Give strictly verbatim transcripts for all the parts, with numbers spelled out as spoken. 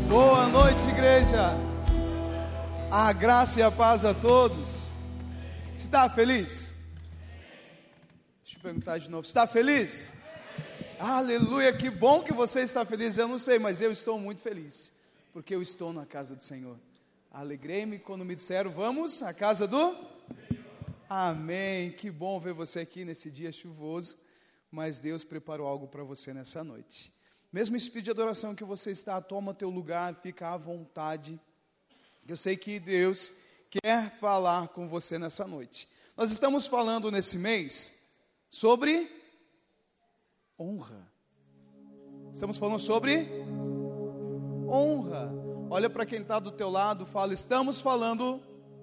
Boa noite, igreja. A graça e a paz a todos. Está feliz? Deixa eu perguntar de novo. Está feliz? Aleluia, que bom que você está feliz. Eu não sei, mas eu estou muito feliz, porque eu estou na casa do Senhor. Alegrei-me quando me disseram, vamos à casa do Senhor. Amém, que bom ver você aqui nesse dia chuvoso, mas Deus preparou algo para você nessa noite. Mesmo espírito de adoração que você está, toma teu lugar, fica à vontade. Eu sei que Deus quer falar com você nessa noite. Nós estamos falando nesse mês sobre honra. Estamos falando sobre honra. Olha para quem está do teu lado, fala, estamos falando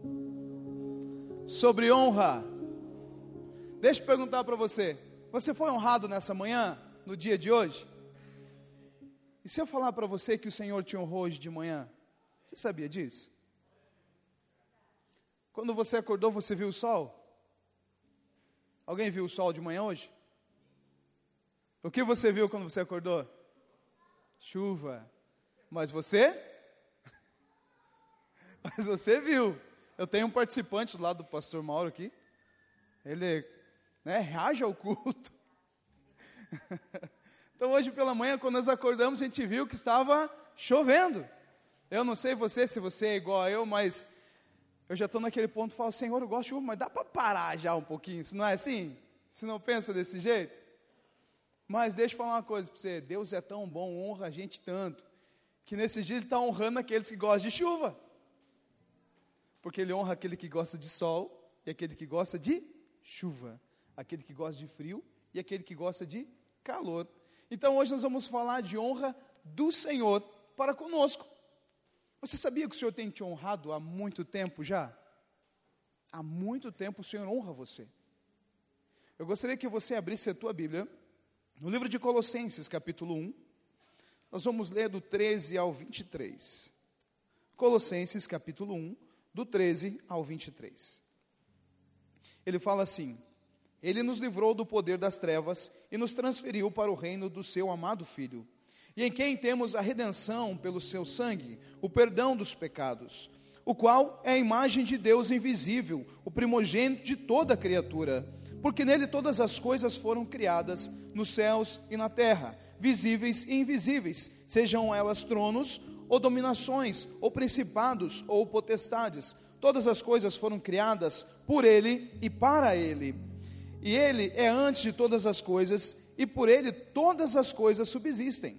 sobre honra. Deixa eu perguntar para você, você foi honrado nessa manhã, no dia de hoje? E se eu falar para você que o Senhor te honrou hoje de manhã, você sabia disso? Quando você acordou, você viu o sol? Alguém viu o sol de manhã hoje? O que você viu quando você acordou? Chuva. Mas você? Mas você viu. Eu tenho um participante do lado do pastor Mauro aqui. Ele, né, reage ao culto. Então hoje pela manhã, quando nós acordamos, a gente viu que estava chovendo. Eu não sei você, se você é igual a eu, mas eu já estou naquele ponto e falo, Senhor, eu gosto de chuva, mas dá para parar já um pouquinho, se não é assim? Se não pensa desse jeito? Mas deixa eu falar uma coisa para você, Deus é tão bom, honra a gente tanto, que nesses dias Ele está honrando aqueles que gostam de chuva. Porque Ele honra aquele que gosta de sol e aquele que gosta de chuva. Aquele que gosta de frio e aquele que gosta de calor. Então hoje nós vamos falar de honra do Senhor para conosco. Você sabia que o Senhor tem te honrado há muito tempo já? Há muito tempo o Senhor honra você. Eu gostaria que você abrisse a tua Bíblia no livro de Colossenses, capítulo um. Nós vamos ler do treze ao vinte e três. Colossenses, capítulo um, do treze ao vinte e três. Ele fala assim: Ele nos livrou do poder das trevas e nos transferiu para o reino do seu amado Filho, e em quem temos a redenção pelo seu sangue, o perdão dos pecados, o qual é a imagem de Deus invisível, o primogênito de toda a criatura, porque nele todas as coisas foram criadas, nos céus e na terra, visíveis e invisíveis, sejam elas tronos, ou dominações, ou principados, ou potestades. Todas as coisas foram criadas por Ele e para Ele. E Ele é antes de todas as coisas, e por Ele todas as coisas subsistem.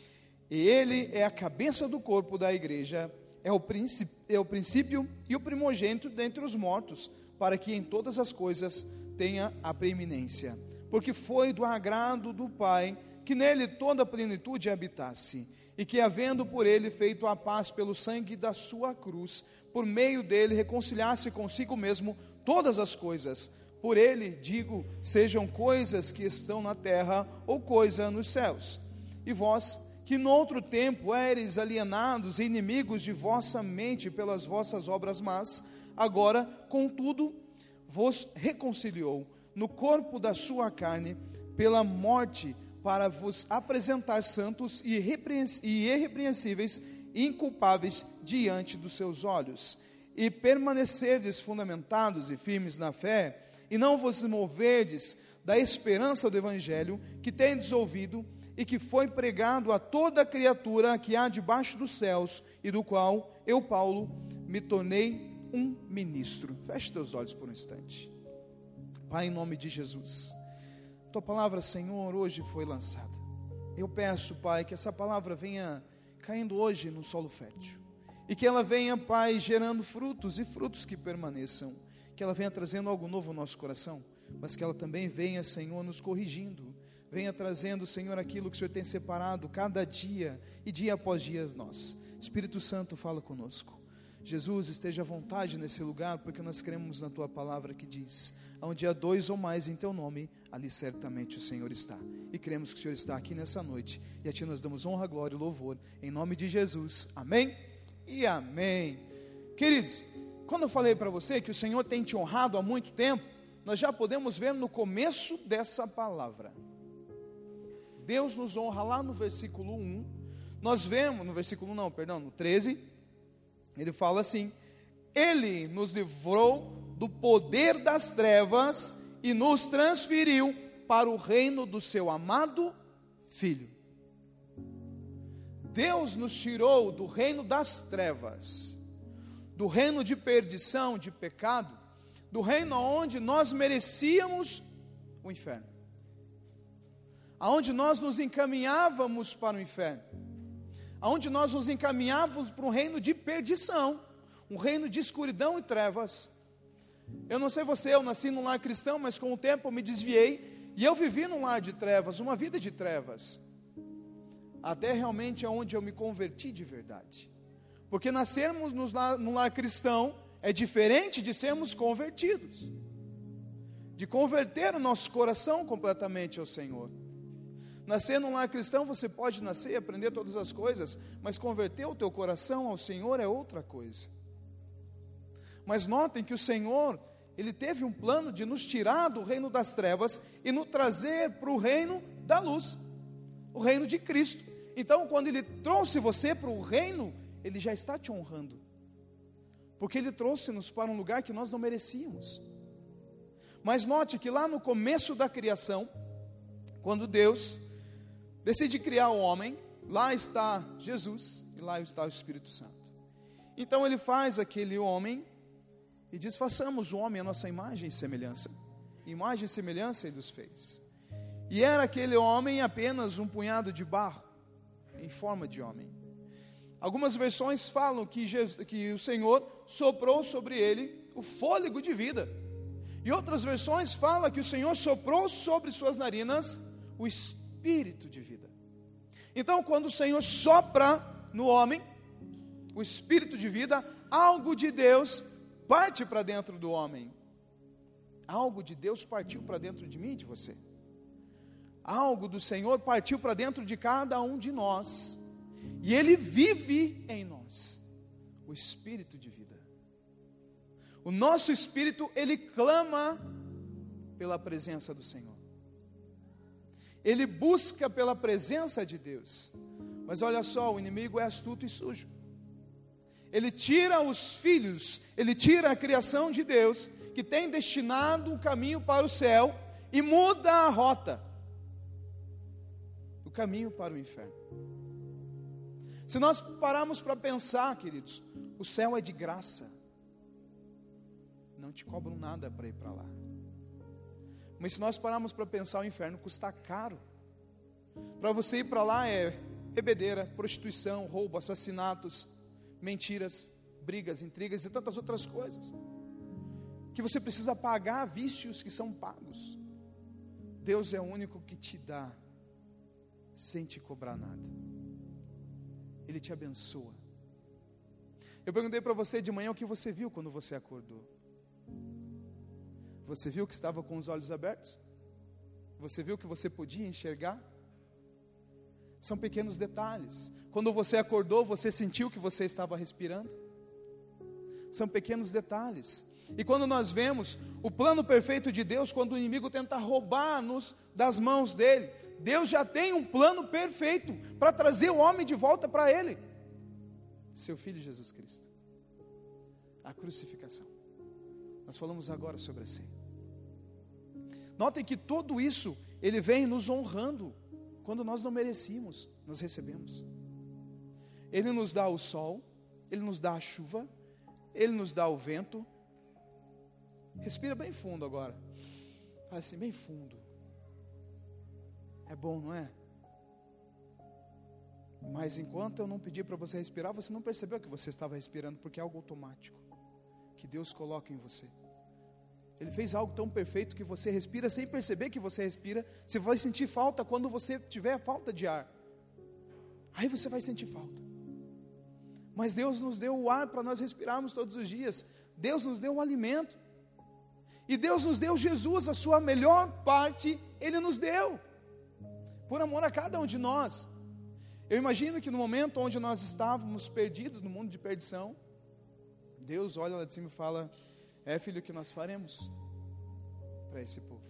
E Ele é a cabeça do corpo da igreja, é o, princípio, é o princípio e o primogênito dentre os mortos, para que em todas as coisas tenha a preeminência. Porque foi do agrado do Pai que nele toda a plenitude habitasse, e que havendo por Ele feito a paz pelo sangue da sua cruz, por meio dele reconciliasse consigo mesmo todas as coisas. Por Ele, digo, sejam coisas que estão na terra ou coisa nos céus. E vós, que noutro tempo éreis alienados e inimigos de vossa mente pelas vossas obras más, agora, contudo, vos reconciliou no corpo da sua carne pela morte, para vos apresentar santos e irrepreensíveis e inculpáveis diante dos seus olhos, e permanecerdes fundamentados e firmes na fé, e não vos moverdes da esperança do Evangelho, que tendes ouvido, e que foi pregado a toda criatura que há debaixo dos céus, e do qual eu, Paulo, me tornei um ministro. Feche teus olhos por um instante. Pai, em nome de Jesus, Tua palavra, Senhor, hoje foi lançada. Eu peço, Pai, que essa palavra venha caindo hoje no solo fértil, e que ela venha, Pai, gerando frutos, e frutos que permaneçam, que ela venha trazendo algo novo ao nosso coração, mas que ela também venha, Senhor, nos corrigindo, venha trazendo, Senhor, aquilo que o Senhor tem separado cada dia, e dia após dia nós. Espírito Santo, fala conosco. Jesus, esteja à vontade nesse lugar, porque nós cremos na Tua palavra que diz, onde há dois ou mais em Teu nome, ali certamente o Senhor está, e cremos que o Senhor está aqui nessa noite, e a Ti nós damos honra, glória e louvor, em nome de Jesus, amém e amém. Queridos, quando eu falei para você que o Senhor tem te honrado há muito tempo, nós já podemos ver no começo dessa palavra. Deus nos honra lá no versículo um, nós vemos, no versículo não, perdão, no treze, ele fala assim: Ele nos livrou do poder das trevas e nos transferiu para o reino do seu amado Filho. Deus nos tirou do reino das trevas, do reino de perdição, de pecado, do reino onde nós merecíamos o inferno, aonde nós nos encaminhávamos para o inferno, aonde nós nos encaminhávamos para um reino de perdição, um reino de escuridão e trevas. Eu não sei você, eu nasci num lar cristão, mas com o tempo eu me desviei, e eu vivi num lar de trevas, uma vida de trevas, até realmente aonde eu me converti de verdade. Porque nascermos num lar, num lar cristão é diferente de sermos convertidos, de converter o nosso coração completamente ao Senhor. Nascer num lar cristão, você pode nascer e aprender todas as coisas, mas converter o teu coração ao Senhor é outra coisa. Mas notem que o Senhor, Ele teve um plano de nos tirar do reino das trevas e nos trazer para o reino da luz, o reino de Cristo. Então, quando Ele trouxe você para o reino, Ele já está te honrando, porque Ele trouxe-nos para um lugar que nós não merecíamos. Mas note que lá no começo da criação, quando Deus decide criar o homem, lá está Jesus e lá está o Espírito Santo. Então Ele faz aquele homem e diz: façamos o homem a nossa imagem e semelhança. Imagem e semelhança Ele os fez. E era aquele homem apenas um punhado de barro, em forma de homem. Algumas versões falam que, Jesus, que o Senhor soprou sobre ele o fôlego de vida. E outras versões falam que o Senhor soprou sobre suas narinas o espírito de vida. Então, quando o Senhor sopra no homem o espírito de vida, algo de Deus parte para dentro do homem. Algo de Deus partiu para dentro de mim e de você. Algo do Senhor partiu para dentro de cada um de nós. E Ele vive em nós, o espírito de vida. O nosso espírito, ele clama pela presença do Senhor. Ele busca pela presença de Deus. Mas olha só, o inimigo é astuto e sujo. Ele tira os filhos, ele tira a criação de Deus, que tem destinado um caminho para o céu, e muda a rota do caminho para o inferno. Se nós pararmos para pensar, queridos, o céu é de graça, não te cobram nada para ir para lá. Mas se nós pararmos para pensar, o inferno custa caro. Para você ir para lá é bebedeira, prostituição, roubo, assassinatos, mentiras, brigas, intrigas e tantas outras coisas, que você precisa pagar vícios que são pagos. Deus é o único que te dá, sem te cobrar nada. Ele te abençoa. Eu perguntei para você de manhã o que você viu quando você acordou. Você viu que estava com os olhos abertos? Você viu que você podia enxergar? São pequenos detalhes. Quando você acordou, você sentiu que você estava respirando? São pequenos detalhes. E quando nós vemos o plano perfeito de Deus, quando o inimigo tenta roubar-nos das mãos dele, Deus já tem um plano perfeito para trazer o homem de volta para Ele. Seu Filho Jesus Cristo. A crucificação. Nós falamos agora sobre a ceia. Notem que tudo isso, Ele vem nos honrando. Quando nós não merecíamos, nós recebemos. Ele nos dá o sol, Ele nos dá a chuva, Ele nos dá o vento. Respira bem fundo agora. Faz assim, bem fundo. É bom, não é? Mas enquanto eu não pedi para você respirar, você não percebeu que você estava respirando, porque é algo automático que Deus coloca em você. Ele fez algo tão perfeito que você respira sem perceber que você respira. Você vai sentir falta quando você tiver falta de ar. Aí você vai sentir falta. Mas Deus nos deu o ar para nós respirarmos todos os dias. Deus nos deu o alimento. E Deus nos deu Jesus, a sua melhor parte, Ele nos deu. Por amor a cada um de nós. Eu imagino que no momento onde nós estávamos perdidos no mundo de perdição, Deus olha lá de cima e fala: é, filho, o que nós faremos para esse povo?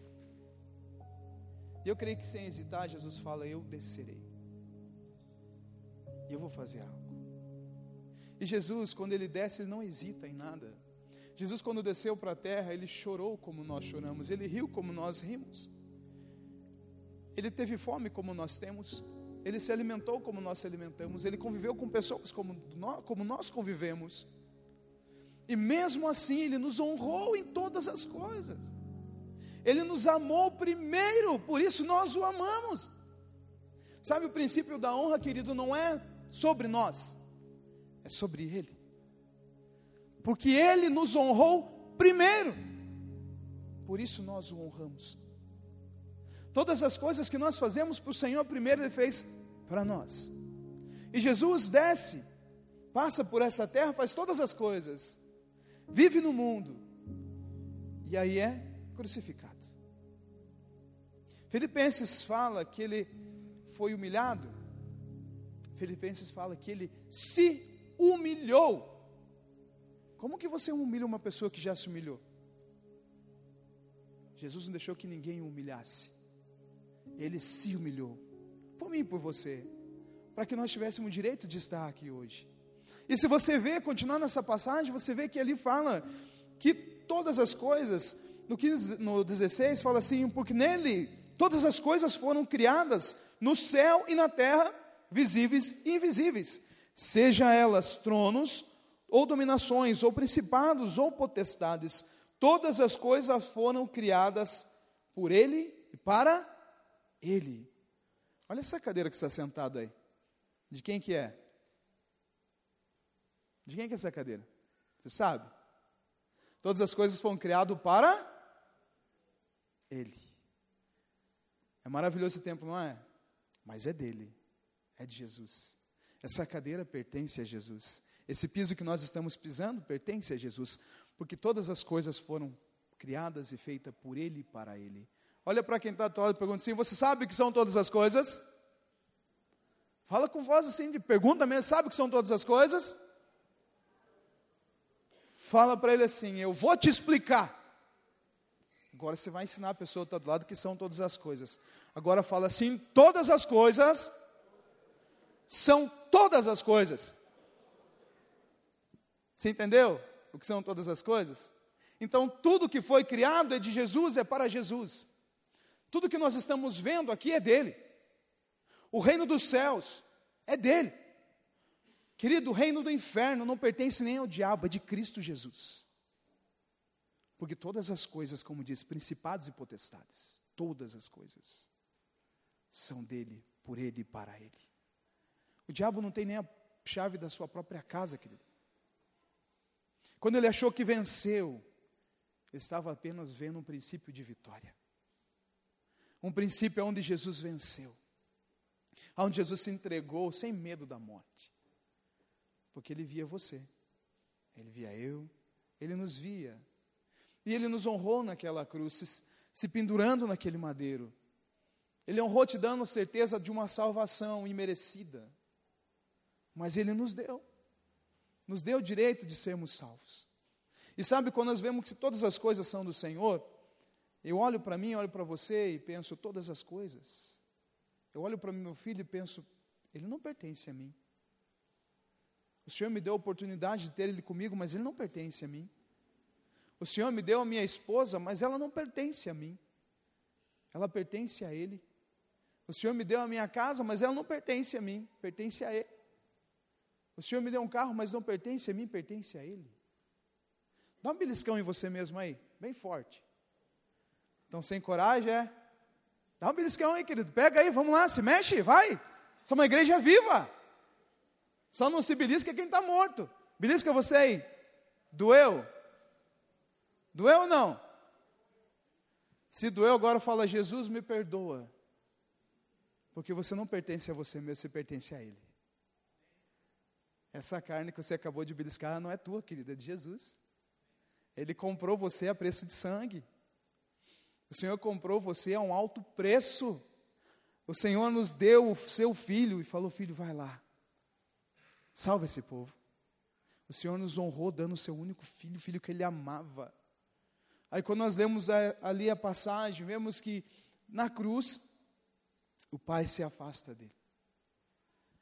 E eu creio que sem hesitar, Jesus fala: eu descerei. e eu vou fazer algo. E Jesus, quando ele desce, ele não hesita em nada. Jesus, quando desceu para a terra, ele chorou como nós choramos, ele riu como nós rimos. Ele teve fome como nós temos, ele se alimentou como nós se alimentamos, ele conviveu com pessoas como nós, como nós convivemos. E mesmo assim, ele nos honrou em todas as coisas. Ele nos amou primeiro, por isso nós o amamos. Sabe, o princípio da honra, querido, não é sobre nós, é sobre Ele. Porque Ele nos honrou primeiro, por isso nós o honramos. Todas as coisas que nós fazemos para o Senhor, primeiro Ele fez para nós. E Jesus desce, passa por essa terra, faz todas as coisas, vive no mundo, e aí é crucificado. Filipenses fala que Ele foi humilhado. Filipenses fala que Ele se humilhou. Como que você humilha uma pessoa que já se humilhou? Jesus não deixou que ninguém o humilhasse. Ele se humilhou, por mim e por você, para que nós tivéssemos o direito de estar aqui hoje. E se você vê, continuar nessa passagem, você vê que ali fala que todas as coisas, no, quinze, no dezesseis fala assim, porque nele todas as coisas foram criadas no céu e na terra, visíveis e invisíveis, seja elas tronos, ou dominações, ou principados, ou potestades, todas as coisas foram criadas por Ele e para Ele. Olha essa cadeira que está sentado aí, de quem que é? De quem que é essa cadeira? Você sabe? Todas as coisas foram criadas para Ele. É maravilhoso esse templo, não é? Mas é dele, é de Jesus. Essa cadeira pertence a Jesus. Esse piso que nós estamos pisando pertence a Jesus, porque todas as coisas foram criadas e feitas por Ele e para Ele. Olha para quem está do lado e pergunta assim, você sabe o que são todas as coisas? Fala com voz assim, de pergunta mesmo, sabe o que são todas as coisas? Fala para ele assim, eu vou te explicar. Agora você vai ensinar a pessoa que está do lado que são todas as coisas. Agora fala assim, todas as coisas são todas as coisas. Você entendeu o que são todas as coisas? Então tudo que foi criado é de Jesus, é para Jesus. Tudo que nós estamos vendo aqui é dele. O reino dos céus é dele. Querido, o reino do inferno não pertence nem ao diabo, é de Cristo Jesus. Porque todas as coisas, como diz, principados e potestades, todas as coisas são dele, por ele e para ele. O diabo não tem nem a chave da sua própria casa, querido. Quando ele achou que venceu, ele estava apenas vendo um princípio de vitória. Um princípio onde Jesus venceu. Onde Jesus se entregou sem medo da morte. Porque Ele via você, Ele via eu, Ele nos via. E Ele nos honrou naquela cruz, se, se pendurando naquele madeiro. Ele honrou te dando certeza de uma salvação imerecida. Mas Ele nos deu. Nos deu o direito de sermos salvos. E sabe, quando nós vemos que todas as coisas são do Senhor, eu olho para mim, olho para você e penso, todas as coisas. Eu olho para meu filho e penso, ele não pertence a mim. O Senhor me deu a oportunidade de ter ele comigo, mas ele não pertence a mim. O Senhor me deu a minha esposa, mas ela não pertence a mim. Ela pertence a Ele. O Senhor me deu a minha casa, mas ela não pertence a mim, pertence a Ele. O Senhor me deu um carro, mas não pertence a mim, pertence a Ele. Dá um beliscão em você mesmo aí, bem forte. Então, sem coragem, é... Dá um beliscão aí, querido. Pega aí, vamos lá, se mexe, vai. Isso é uma igreja viva. Só não se belisca quem está morto. Belisca você aí. Doeu? Doeu ou não? Se doeu, agora fala, Jesus me perdoa. Porque você não pertence a você mesmo, você pertence a Ele. Essa carne que você acabou de beliscar não é tua, querida, é de Jesus. Ele comprou você a preço de sangue. O Senhor comprou você a um alto preço. O Senhor nos deu o seu filho e falou, filho, vai lá. Salva esse povo. O Senhor nos honrou dando o seu único filho, o filho que Ele amava. Aí quando nós lemos a, ali a passagem, vemos que na cruz, o Pai se afasta dele.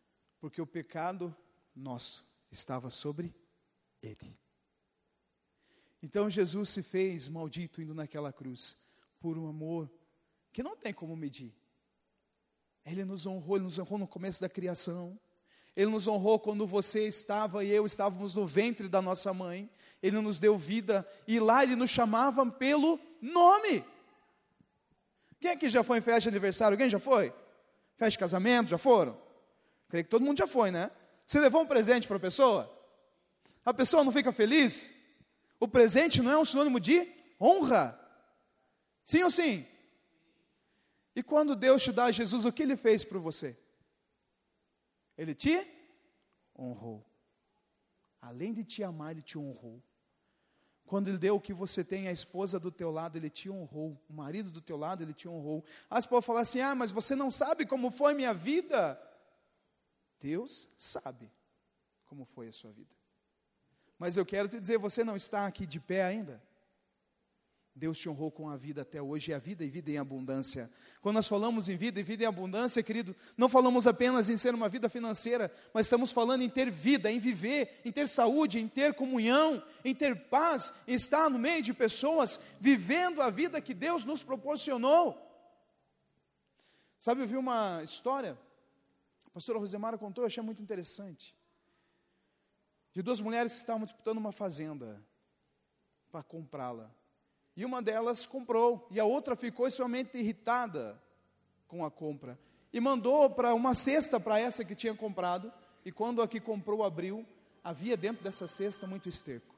Porque o pecado nosso estava sobre ele. Então Jesus se fez maldito indo naquela cruz, por um amor que não tem como medir. Ele nos honrou, Ele nos honrou no começo da criação. Ele nos honrou quando você estava e eu estávamos no ventre da nossa mãe. Ele nos deu vida e lá Ele nos chamava pelo nome. Quem aqui já foi em festa de aniversário? Alguém já foi? Festa de casamento, já foram? Creio que todo mundo já foi, né? Você levou um presente para a pessoa? A pessoa não fica feliz? O presente não é um sinônimo de honra? Sim ou sim? E quando Deus te dá Jesus, o que Ele fez por você? Ele te honrou. Além de te amar, Ele te honrou. Quando Ele deu o que você tem, a esposa do teu lado, Ele te honrou. O marido do teu lado, Ele te honrou. As pessoas falam assim, ah, mas você não sabe como foi minha vida. Deus sabe como foi a sua vida. Mas eu quero te dizer, você não está aqui de pé ainda? Deus te honrou com a vida até hoje, e a vida e vida em abundância. Quando nós falamos em vida e vida em abundância, querido, não falamos apenas em ser uma vida financeira, mas estamos falando em ter vida, em viver, em ter saúde, em ter comunhão, em ter paz, em estar no meio de pessoas, vivendo a vida que Deus nos proporcionou. Sabe, eu vi uma história, a pastora Rosemara contou, eu achei muito interessante, de duas mulheres que estavam disputando uma fazenda para comprá-la. E uma delas comprou, e a outra ficou extremamente irritada com a compra. E mandou para uma cesta para essa que tinha comprado, e quando a que comprou abriu, havia dentro dessa cesta muito esterco.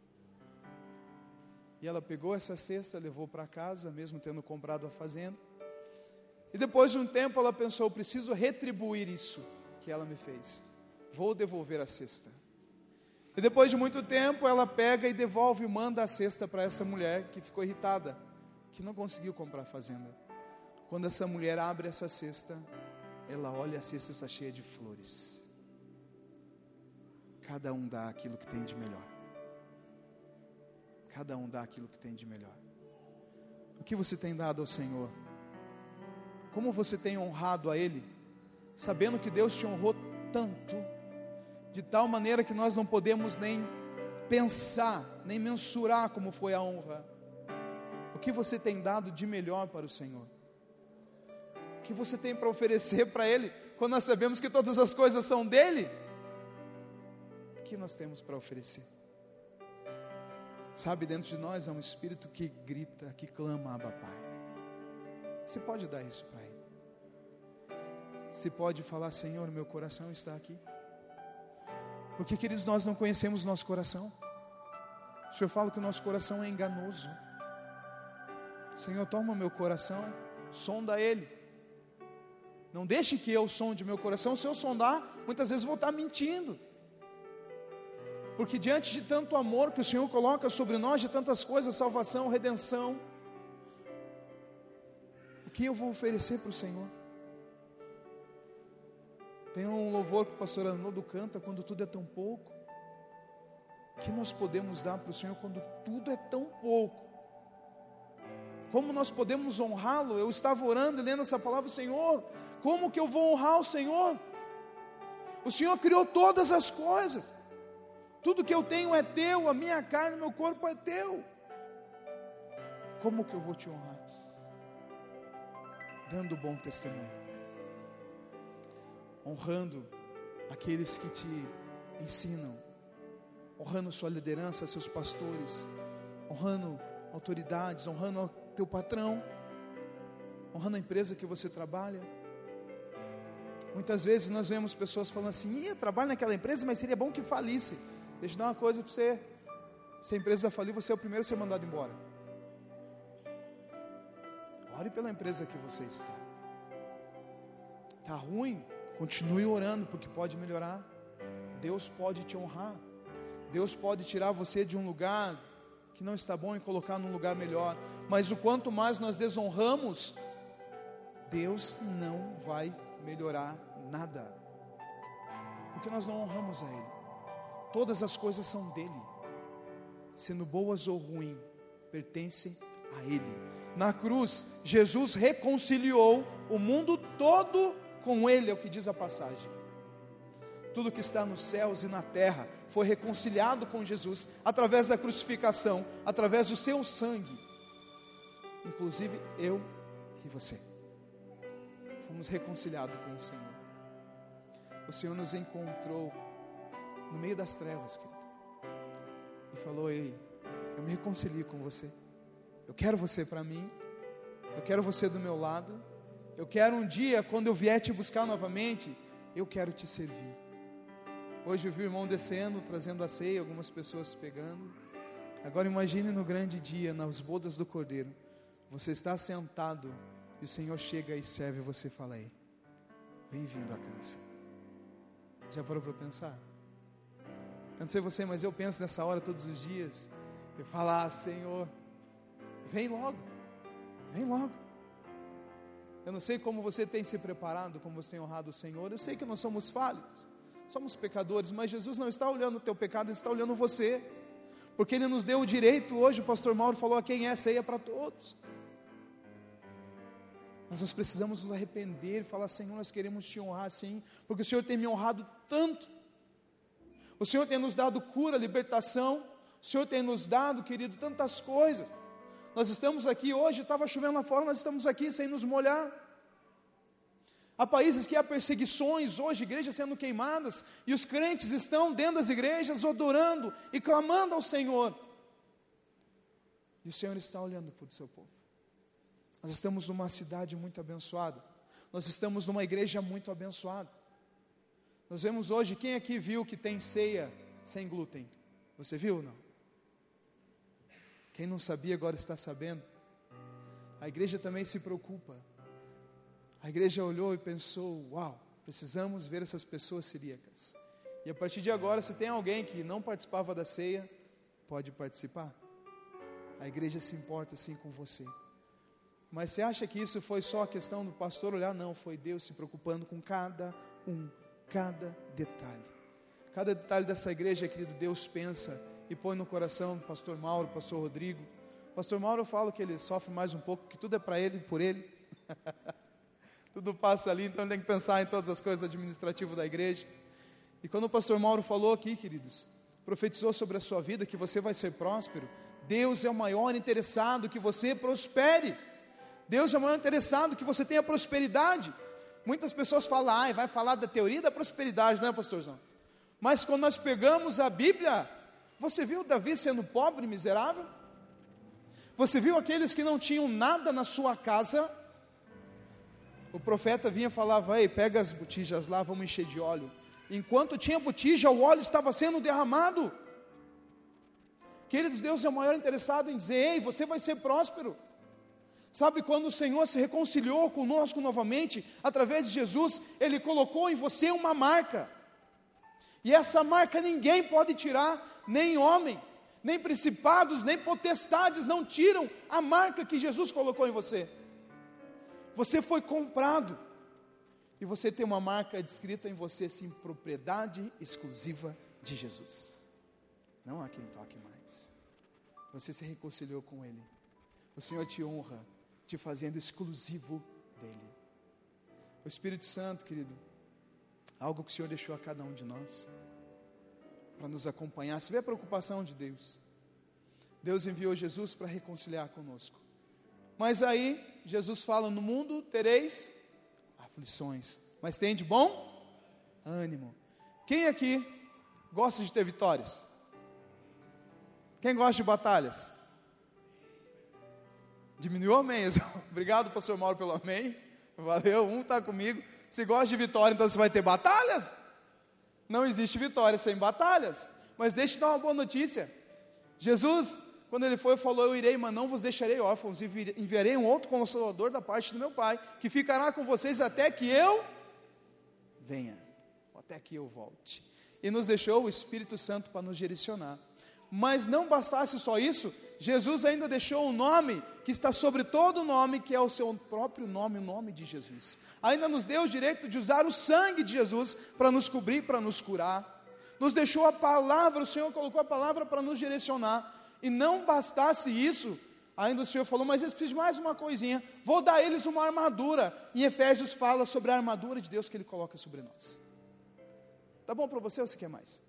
E ela pegou essa cesta, levou para casa, mesmo tendo comprado a fazenda. E depois de um tempo ela pensou, preciso retribuir isso que ela me fez. Vou devolver a cesta. E depois de muito tempo, ela pega e devolve e manda a cesta para essa mulher que ficou irritada, que não conseguiu comprar a fazenda. Quando essa mulher abre essa cesta, ela olha, a cesta está cheia de flores. Cada um dá aquilo que tem de melhor. Cada um dá aquilo que tem de melhor. O que você tem dado ao Senhor? Como você tem honrado a Ele, sabendo que Deus te honrou tanto, de tal maneira que nós não podemos nem pensar, nem mensurar como foi a honra. O que você tem dado de melhor para o Senhor? O que você tem para oferecer para Ele, quando nós sabemos que todas as coisas são dEle? O que nós temos para oferecer? Sabe, dentro de nós é um espírito que grita, que clama, Abba Pai. Você pode dar isso para Ele. Você pode falar, Senhor, meu coração está aqui. Porque, queridos, nós não conhecemos o nosso coração. O Senhor fala que o nosso coração é enganoso. Senhor, toma o meu coração, sonda ele. Não deixe que eu sonde meu coração. Se eu sondar, muitas vezes vou estar mentindo. Porque diante de tanto amor que o Senhor coloca sobre nós, de tantas coisas, salvação, redenção, o que eu vou oferecer para o Senhor? Tem um louvor que o pastor Arnoldo canta, quando tudo é tão pouco. O que nós podemos dar para o Senhor quando tudo é tão pouco? Como nós podemos honrá-lo? Eu estava orando e lendo essa palavra, Senhor, como que eu vou honrar o Senhor? O Senhor criou todas as coisas. Tudo que eu tenho é teu, a minha carne, o meu corpo é teu. Como que eu vou te honrar? Dando bom testemunho. Honrando aqueles que te ensinam, honrando sua liderança, seus pastores, honrando autoridades, honrando o teu patrão, honrando a empresa que você trabalha. Muitas vezes nós vemos pessoas falando assim, eu trabalho naquela empresa, mas seria bom que falisse. Deixa eu dar uma coisa para você, se a empresa falir, você é o primeiro a ser mandado embora. Ore pela empresa que você está. Está ruim? Continue orando, porque pode melhorar. Deus pode te honrar. Deus pode tirar você de um lugar que não está bom e colocar num lugar melhor. Mas o quanto mais nós desonramos, Deus não vai melhorar nada. Porque nós não honramos a Ele. Todas as coisas são dEle. Sendo boas ou ruins, pertencem a Ele. Na cruz, Jesus reconciliou o mundo todo com Ele, é o que diz a passagem. tudo que está nos céus e na terra foi reconciliado com Jesus, através da crucificação, através do seu sangue, inclusive eu e você, fomos reconciliados com o Senhor. O Senhor nos encontrou no meio das trevas, querido, e falou: ei, eu me reconcilio com você, eu quero você para mim, eu quero você do meu lado, eu quero um dia, quando eu vier te buscar novamente, eu quero te servir. Hoje eu vi o irmão descendo, trazendo a ceia, algumas pessoas pegando. Agora imagine no grande dia, nas bodas do Cordeiro, você está sentado e o Senhor chega e serve, e você fala: aí, bem-vindo à casa. Já parou para pensar? Eu não sei você, mas eu penso nessa hora todos os dias. Eu falo: ah, Senhor, vem logo, vem logo. Eu não sei como você tem se preparado, como você tem honrado o Senhor. Eu sei que nós somos falhos, somos pecadores, mas Jesus não está olhando o teu pecado, Ele está olhando você, porque Ele nos deu o direito. Hoje o pastor Mauro falou: a quem é ceia para todos. Mas nós precisamos nos arrepender e falar: Senhor, nós queremos te honrar sim, porque o Senhor tem me honrado tanto. O Senhor tem nos dado cura, libertação. O Senhor tem nos dado, querido, tantas coisas. Nós estamos aqui hoje, estava chovendo lá fora, nós estamos aqui sem nos molhar. Há países que há perseguições hoje, igrejas sendo queimadas, e os crentes estão dentro das igrejas adorando e clamando ao Senhor. E o Senhor está olhando para o seu povo. Nós estamos numa cidade muito abençoada, nós estamos numa igreja muito abençoada. Nós vemos hoje, quem aqui viu que tem ceia sem glúten? Você viu ou não? Quem não sabia agora está sabendo. A igreja também se preocupa. A igreja olhou e pensou: uau, precisamos ver essas pessoas celíacas. E a partir de agora, se tem alguém que não participava da ceia, pode participar. A igreja se importa sim com você. Mas você acha que isso foi só a questão do pastor olhar? Não, foi Deus se preocupando com cada um, cada detalhe. Cada detalhe dessa igreja, querido, Deus pensa e põe no coração do pastor Mauro, pastor Rodrigo. Pastor Mauro, eu falo que ele sofre mais um pouco, que tudo é para ele e por ele. Tudo passa ali, então ele tem que pensar em todas as coisas administrativas da igreja. E quando o pastor Mauro falou aqui, queridos, profetizou sobre a sua vida, que você vai ser próspero, Deus é o maior interessado que você prospere. Deus é o maior interessado que você tenha prosperidade. Muitas pessoas falam: ah, vai falar da teoria da prosperidade, não é, pastorzão? Mas quando nós pegamos a Bíblia, você viu Davi sendo pobre e miserável? Você viu aqueles que não tinham nada na sua casa? O profeta vinha e falava: ei, pega as botijas lá, vamos encher de óleo. Enquanto tinha botija, o óleo estava sendo derramado. Queridos, Deus é o maior interessado em dizer: ei, você vai ser próspero. Sabe, quando o Senhor se reconciliou conosco novamente, através de Jesus, Ele colocou em você uma marca. E essa marca ninguém pode tirar, nem homem, nem principados, nem potestades não tiram a marca que Jesus colocou em você. Você foi comprado, e você tem uma marca descrita em você, assim: propriedade exclusiva de Jesus. Não há quem toque mais. Você se reconciliou com Ele. O Senhor te honra, te fazendo exclusivo dEle. O Espírito Santo, querido, algo que o Senhor deixou a cada um de nós, para nos acompanhar. Você vê a preocupação de Deus. Deus enviou Jesus para reconciliar conosco. Mas aí, Jesus fala: no mundo tereis aflições, mas tem de bom ânimo. Quem aqui gosta de ter vitórias? Quem gosta de batalhas? Diminuiu o amém. Obrigado, pastor Mauro, pelo amém. Valeu, um está comigo. Se gosta de vitória, então você vai ter batalhas? Não existe vitória sem batalhas. Mas deixa eu dar uma boa notícia. Jesus, quando Ele foi, falou: eu irei, mas não vos deixarei órfãos, e enviarei um outro Consolador da parte do meu Pai, que ficará com vocês até que eu venha, até que eu volte. E nos deixou o Espírito Santo para nos direcionar. Mas não bastasse só isso, Jesus ainda deixou um nome que está sobre todo nome, que é o seu próprio nome, o nome de Jesus. Ainda nos deu o direito de usar o sangue de Jesus para nos cobrir, para nos curar. Nos deixou a palavra, o Senhor colocou a palavra para nos direcionar. E não bastasse isso, ainda o Senhor falou: mas eles precisam de mais uma coisinha, vou dar a eles uma armadura. Em Efésios fala sobre a armadura de Deus que Ele coloca sobre nós. Tá bom para você ou você quer mais?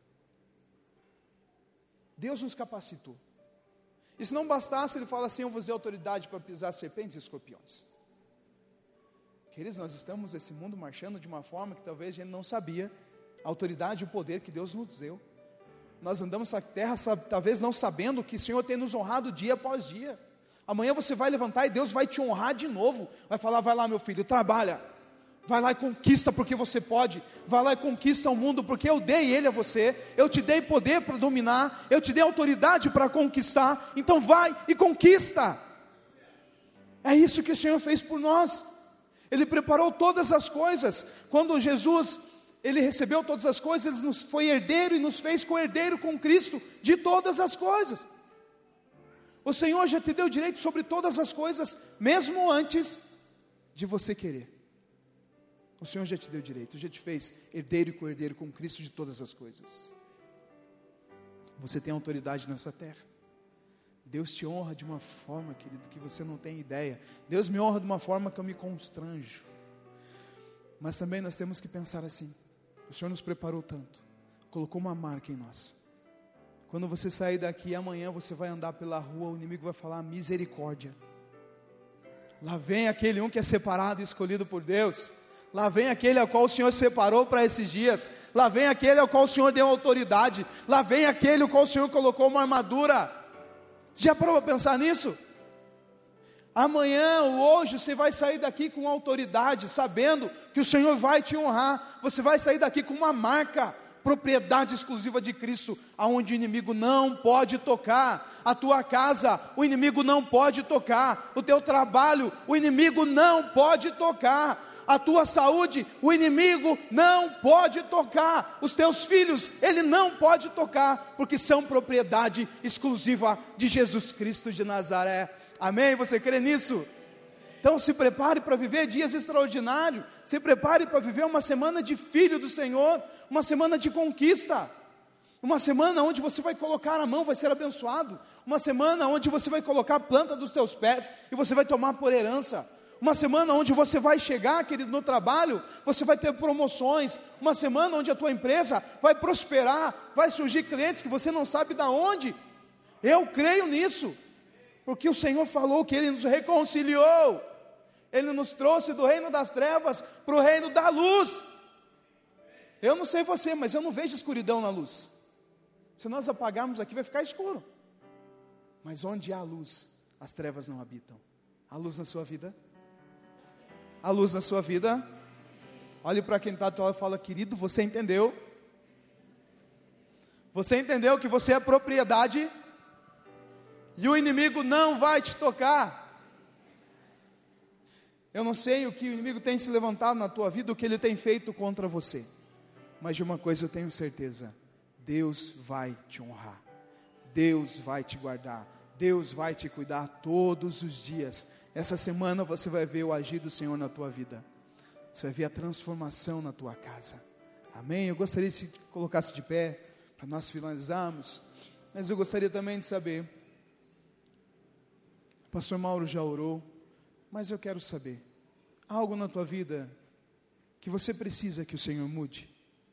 Deus nos capacitou. E se não bastasse, ele fala assim: eu vos dei autoridade para pisar serpentes e escorpiões. Queridos, nós estamos nesse mundo marchando de uma forma que talvez a gente não sabia a autoridade e o poder que Deus nos deu. Nós andamos na terra talvez não sabendo que o Senhor tem nos honrado dia após dia. Amanhã você vai levantar e Deus vai te honrar de novo. Vai falar: vai lá, meu filho, trabalha. Vai lá e conquista porque você pode. Vai lá e conquista o mundo porque eu dei ele a você. Eu te dei poder para dominar. Eu te dei autoridade para conquistar. Então vai e conquista. É isso que o Senhor fez por nós. Ele preparou todas as coisas. Quando Jesus, ele recebeu todas as coisas, ele nos foi herdeiro e nos fez co-herdeiro com Cristo de todas as coisas. O Senhor já te deu direito sobre todas as coisas, mesmo antes de você querer. O Senhor já te deu direito, já te fez herdeiro e co-herdeiro com Cristo de todas as coisas. Você tem autoridade nessa terra. Deus te honra de uma forma, querido, que você não tem ideia. Deus me honra de uma forma que eu me constranjo. Mas também nós temos que pensar assim: o Senhor nos preparou tanto, colocou uma marca em nós. Quando você sair daqui amanhã, você vai andar pela rua, o inimigo vai falar: misericórdia. Lá vem aquele um que é separado e escolhido por Deus. Lá vem aquele ao qual o Senhor separou para esses dias. Lá vem aquele ao qual o Senhor deu autoridade. Lá vem aquele ao qual o Senhor colocou uma armadura. Você já parou para pensar nisso? Amanhã ou hoje você vai sair daqui com autoridade, sabendo que o Senhor vai te honrar. Você vai sair daqui com uma marca, propriedade exclusiva de Cristo, aonde o inimigo não pode tocar. A tua casa, o inimigo não pode tocar. O teu trabalho, o inimigo não pode tocar. A tua saúde, o inimigo não pode tocar. Os teus filhos, ele não pode tocar, porque são propriedade exclusiva de Jesus Cristo de Nazaré. Amém? Você crê nisso? Então se prepare para viver dias extraordinários. Se prepare para viver uma semana de filho do Senhor, uma semana de conquista, uma semana onde você vai colocar a mão, vai ser abençoado, uma semana onde você vai colocar a planta dos teus pés e você vai tomar por herança. Uma semana onde você vai chegar, querido, no trabalho, você vai ter promoções. Uma semana onde a tua empresa vai prosperar, vai surgir clientes que você não sabe de onde. Eu creio nisso, porque o Senhor falou que Ele nos reconciliou. Ele nos trouxe do reino das trevas para o reino da luz. Eu não sei você, mas eu não vejo escuridão na luz. Se nós apagarmos aqui, vai ficar escuro. Mas onde há luz, as trevas não habitam. Há luz na sua vida? A luz na sua vida? Olhe para quem está do lado e fala: querido, você entendeu? Você entendeu que você é propriedade e o inimigo não vai te tocar? Eu não sei o que o inimigo tem se levantado na tua vida, o que ele tem feito contra você, mas de uma coisa eu tenho certeza: Deus vai te honrar, Deus vai te guardar, Deus vai te cuidar todos os dias. Essa semana você vai ver o agir do Senhor na tua vida. Você vai ver a transformação na tua casa. Amém? Eu gostaria que se colocasse de pé para nós finalizarmos. Mas eu gostaria também de saber, o pastor Mauro já orou, mas eu quero saber, há algo na tua vida que você precisa que o Senhor mude?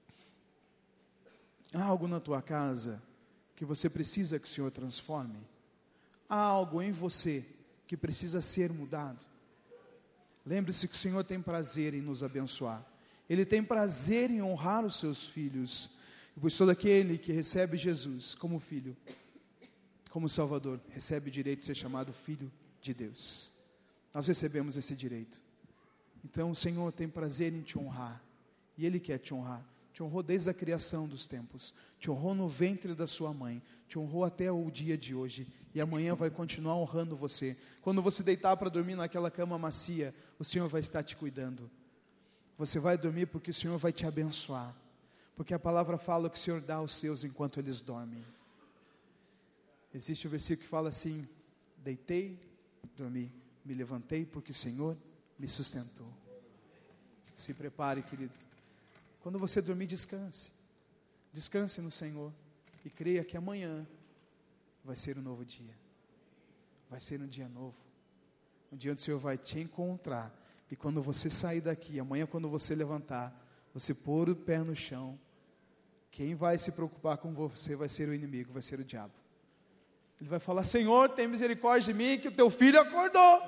Há algo na tua casa que você precisa que o Senhor transforme? Há algo em você que precisa ser mudado? Lembre-se que o Senhor tem prazer em nos abençoar. Ele tem prazer em honrar os seus filhos. Pois todo aquele que recebe Jesus como filho, como Salvador, recebe o direito de ser chamado filho de Deus. Nós recebemos esse direito. Então o Senhor tem prazer em te honrar. E Ele quer te honrar. Te honrou desde a criação dos tempos. Te honrou no ventre da sua mãe. Te honrou até o dia de hoje. E amanhã vai continuar honrando você. Quando você deitar para dormir naquela cama macia, o Senhor vai estar te cuidando. Você vai dormir porque o Senhor vai te abençoar. Porque a palavra fala que o Senhor dá aos seus enquanto eles dormem. Existe o versículo que fala assim: deitei, dormi, me levantei porque o Senhor me sustentou. Se prepare, querido. Quando você dormir, descanse. Descanse no Senhor. E creia que amanhã vai ser um novo dia. Vai ser um dia novo. Um dia onde o Senhor vai te encontrar. E quando você sair daqui, amanhã quando você levantar, você pôr o pé no chão, quem vai se preocupar com você vai ser o inimigo, vai ser o diabo. Ele vai falar: Senhor, tem misericórdia de mim, que o teu filho acordou.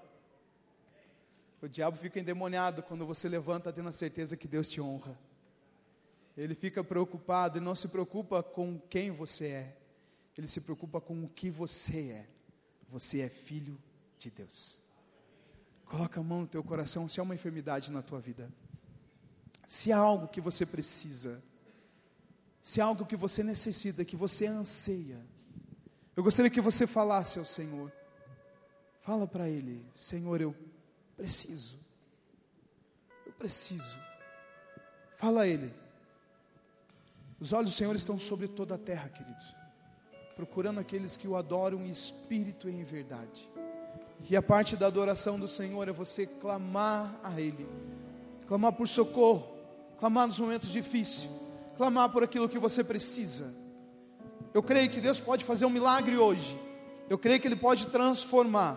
O diabo fica endemoniado quando você levanta tendo a certeza que Deus te honra. Ele fica preocupado e não se preocupa com quem você é. Ele se preocupa com o que você é. Você é filho de Deus. Coloca a mão no teu coração se há uma enfermidade na tua vida. Se há algo que você precisa. Se há algo que você necessita, que você anseia. Eu gostaria que você falasse ao Senhor. Fala para Ele: Senhor, eu preciso. Eu preciso. Fala a Ele. Os olhos do Senhor estão sobre toda a terra, queridos, procurando aqueles que o adoram em espírito e em verdade. E a parte da adoração do Senhor é você clamar a Ele, clamar por socorro, clamar nos momentos difíceis, clamar por aquilo que você precisa. Eu creio que Deus pode fazer um milagre hoje. Eu creio que Ele pode transformar.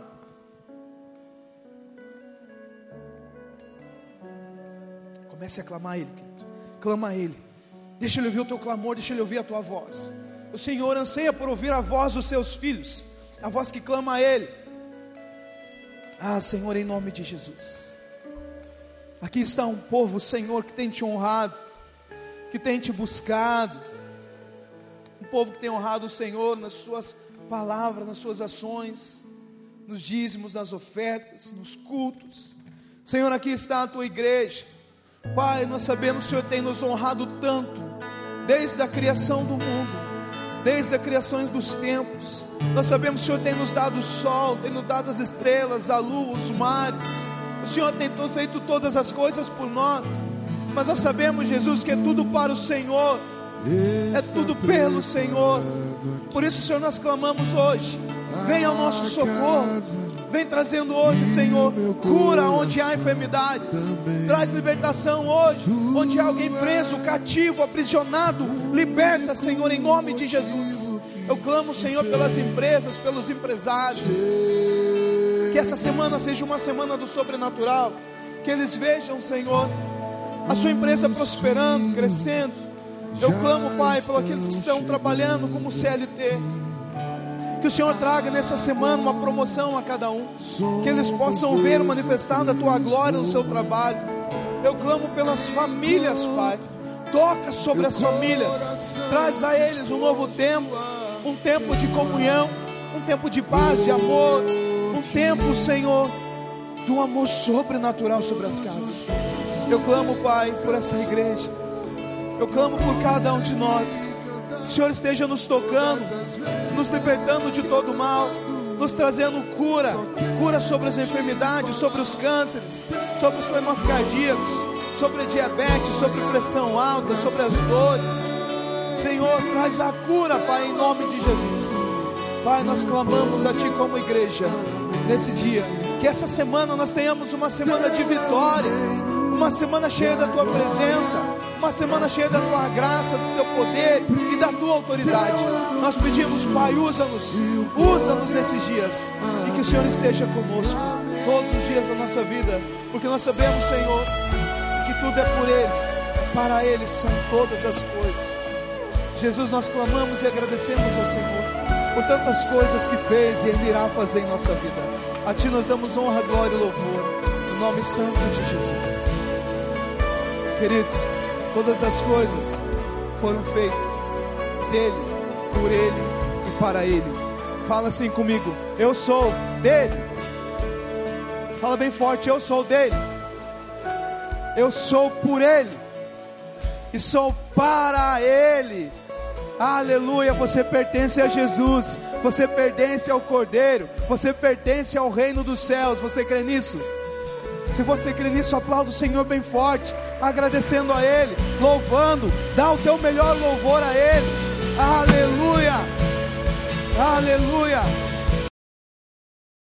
Comece a clamar a Ele, querido. Clama a Ele. Deixa Ele ouvir o teu clamor, deixa Ele ouvir a tua voz. O Senhor anseia por ouvir a voz dos seus filhos, a voz que clama a Ele. Ah, Senhor, em nome de Jesus. Aqui está um povo, Senhor, que tem te honrado, que tem te buscado. Um povo que tem honrado o Senhor nas suas palavras, nas suas ações, nos dízimos, nas ofertas, nos cultos. Senhor, aqui está a tua igreja. Pai, nós sabemos que o Senhor tem nos honrado tanto, desde a criação do mundo, desde a criação dos tempos. Nós sabemos que o Senhor tem nos dado o sol, tem nos dado as estrelas, a lua, os mares. O Senhor tem feito todas as coisas por nós. Mas nós sabemos, Jesus, que é tudo para o Senhor, é tudo pelo Senhor. Por isso, Senhor, nós clamamos hoje: venha ao nosso socorro. Vem trazendo hoje, Senhor, cura onde há enfermidades. Traz libertação hoje, onde há alguém preso, cativo, aprisionado. Liberta, Senhor, em nome de Jesus. Eu clamo, Senhor, pelas empresas, pelos empresários. Que essa semana seja uma semana do sobrenatural. Que eles vejam, Senhor, a sua empresa prosperando, crescendo. Eu clamo, Pai, por aqueles que estão trabalhando como C L T. Que o Senhor traga nessa semana uma promoção a cada um, que eles possam ver manifestada a tua glória no seu trabalho. Eu clamo pelas famílias, Pai. Toca sobre as famílias, traz a eles um novo tempo, um tempo de comunhão, um tempo de paz, de amor, um tempo, Senhor, do amor sobrenatural sobre as casas. Eu clamo, Pai, por essa igreja. Eu clamo por cada um de nós. Que o Senhor esteja nos tocando, nos libertando de todo mal, nos trazendo cura, cura sobre as enfermidades, sobre os cânceres, sobre os problemas cardíacos, sobre a diabetes, sobre pressão alta, sobre as dores. Senhor, traz a cura, Pai, em nome de Jesus. Pai, nós clamamos a Ti como igreja, nesse dia, que essa semana nós tenhamos uma semana de vitória, uma semana cheia da Tua presença, uma semana cheia da Tua graça, do Teu poder e da Tua autoridade. Nós pedimos, Pai, usa-nos, usa-nos nesses dias, e que o Senhor esteja conosco todos os dias da nossa vida, porque nós sabemos, Senhor, que tudo é por Ele, para Ele são todas as coisas. Jesus, nós clamamos e agradecemos ao Senhor por tantas coisas que fez e Ele irá fazer em nossa vida. A Ti nós damos honra, glória e louvor, no nome santo de Jesus. Queridos, todas as coisas foram feitas dEle, por Ele e para Ele. Fala assim comigo: eu sou dEle. Fala bem forte: eu sou dEle. Eu sou por Ele e sou para Ele. Aleluia. Você pertence a Jesus, você pertence ao Cordeiro, você pertence ao reino dos céus. Você crê nisso? Se você crê nisso, aplauda o Senhor bem forte, agradecendo a Ele, louvando, dá o teu melhor louvor a Ele. Aleluia, aleluia.